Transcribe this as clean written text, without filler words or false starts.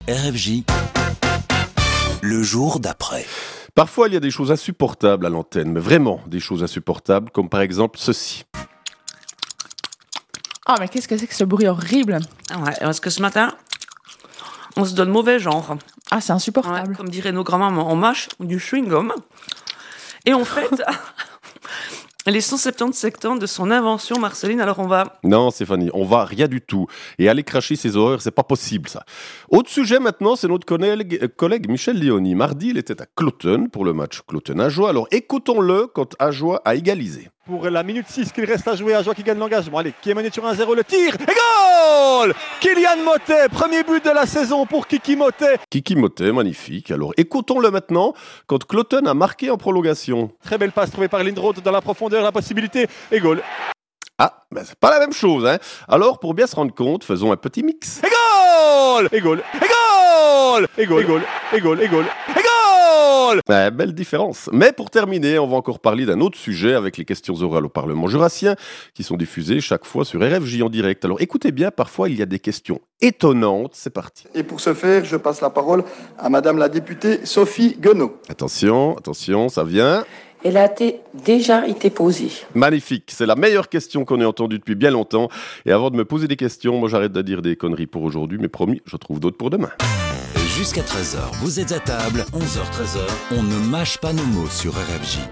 RFJ, le jour d'après. Parfois, il y a des choses insupportables à l'antenne, mais vraiment des choses insupportables, comme par exemple ceci. Ah, mais qu'est-ce que c'est que ce bruit horrible? Ouais, parce que ce matin, on se donne mauvais genre. Ah, c'est insupportable. Ouais, comme diraient nos grands-mamans, on mâche du chewing-gum et on fête les 177 ans de son invention, Marceline. Alors on va... Non, Stéphanie, on va rien du tout. Et aller cracher ses horreurs, c'est pas possible, ça. Autre sujet maintenant, c'est notre collègue Michel Léoni. Mardi, il était à Cloten pour le match Cloten-Ajoie. Alors écoutons-le quand Ajoie a égalisé. Pour la minute 6 qu'il reste à jouer, Ajoie qui gagne l'engagement. Allez, qui est mené sur 1-0, le tir et goal! Kylian Motet, premier but de la saison pour Kiki Motet. Kiki Motet, magnifique. Alors écoutons-le maintenant quand Cloten a marqué en prolongation. Très belle passe trouvée par Lindroth dans la profondeur, la possibilité et goal. Ah, ben c'est pas la même chose, hein. Alors, pour bien se rendre compte, faisons un petit mix. Et goal! Et goal! Et goal! Et goal! Et goal! Et goal! Et goal! Et goal! Belle différence. Mais pour terminer, on va encore parler d'un autre sujet avec les questions orales au Parlement jurassien qui sont diffusées chaque fois sur RFJ en direct. Alors écoutez bien, parfois il y a des questions étonnantes. C'est parti. Et pour ce faire, je passe la parole à Madame la députée Sophie Guenot. Attention, ça vient. Elle a déjà été posée. Magnifique, c'est la meilleure question qu'on ait entendue depuis bien longtemps. Et avant de me poser des questions, moi j'arrête de dire des conneries pour aujourd'hui, mais promis, je trouve d'autres pour demain. Jusqu'à 13h, vous êtes à table, 11h-13h, on ne mâche pas nos mots sur RFJ.